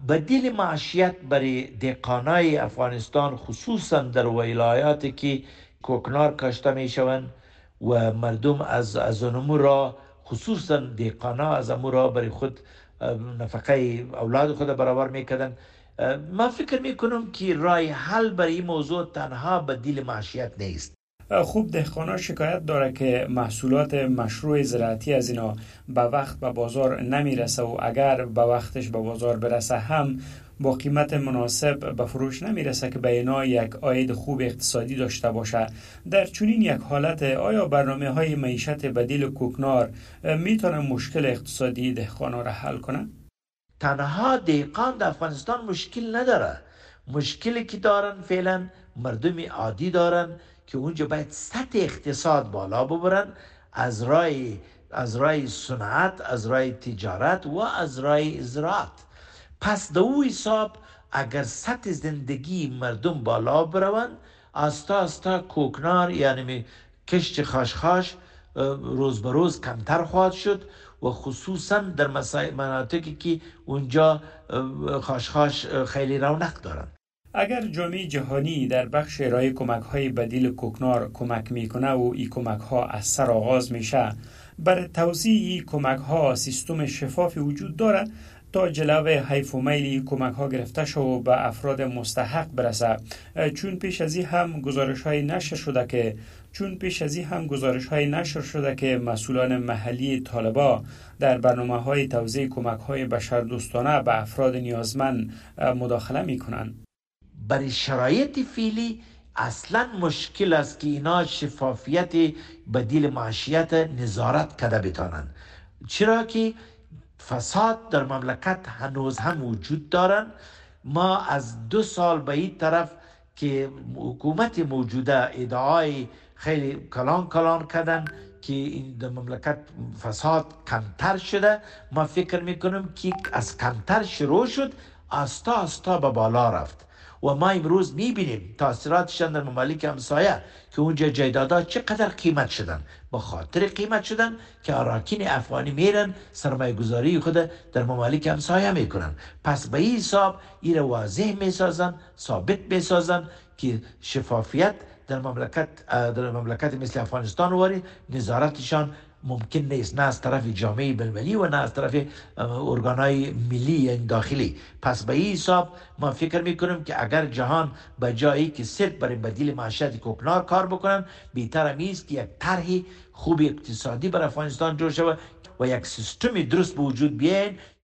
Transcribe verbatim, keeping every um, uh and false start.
بدیل معیشت برای دهقانای افغانستان خصوصا در ولایاتی که کوکنار کاشته می شوند و مردم از از اونمو را خصوصا دهقانا از امو را برای خود نفقه اولاد خود برابر میکردن. من فکر میکنم که راه حل برای این موضوع تنها بدیل معیشت نیست. خوب دهقانا شکایت داره که محصولات مشروع زراعتی از اینا به وقت به بازار نمیرسه و اگر به وقتش به بازار برسه هم با قیمت مناسب به فروش نمیرسه که به اینا یک عاید خوب اقتصادی داشته باشه. در چنین یک حالت آیا برنامه های معیشت بدیل کوکنار میتونه مشکل اقتصادی دهقانا را حل کنه؟ تنها دهقان در افغانستان مشکل نداره. مشکلی که دارن فعلا مردم عادی دارن که اونجا باید سطح اقتصاد بالا ببرن از راه از راه صنعت، از راه تجارت و از راه زراعت. پس در او حساب اگر سطح زندگی مردم بالا بروند، آستا آستا کوکنار یعنی کشت خاشخاش روز به روز کمتر خواهد شد و خصوصا در مناطقی که اونجا خاشخاش خیلی رونق دارن. اگر جامعه جهانی در بخش ارائه کمک های بدیل کوکنار کمک میکنه و این کمک ها از سر آغاز میشه، برای توزیع این کمک ها سیستم شفافی وجود داره تا جلوه حیف و میل کمک ها گرفته شد و به افراد مستحق برسه. چون پیش از این هم گزارش های نشر شده که چون پیش از این هم گزارش های نشر شده که مسئولان محلی طالبا در برنامه های توزیع کمک های بشردوستانه به افراد نیازمند مداخله میکنند. برای شرایط فعلی اصلا مشکل است که اینا شفافیت بدیل معیشت نظارت کرده بتانند، چرا که فساد در مملکت هنوز هم وجود دارن. ما از دو سال به این طرف که حکومت موجوده ادعای خیلی کلان کلان کردن که این در مملکت فساد کمتر شده، ما فکر میکنم که از کمتر شروع شد آستا آستا به بالا رفت و ما امروز میبینیم تاثیراتشان در ممالک همسایه که اونجا جایدادها چقدر قیمت شدن. با خاطر قیمت شدن که اراکین افغانی میرن سرمایه گذاری خود در ممالک همسایه میکنن. پس به این حساب این واضح میسازن، ثابت میسازن که شفافیت در مملکت در مملکت مثل افغانستان واری نظارتشان ممکن نیست، نه از طرف جامعه بین‌المللی و نه از طرف ارگانهای ملی یعنی داخلی. پس به این حساب ما فکر میکنم که اگر جهان به جایی که صرف برای بدیل معیشت کوکنار کار بکنن، بهتر است که یک طرح خوب اقتصادی برای افغانستان جور شود و یک سیستم درست به وجود بیاین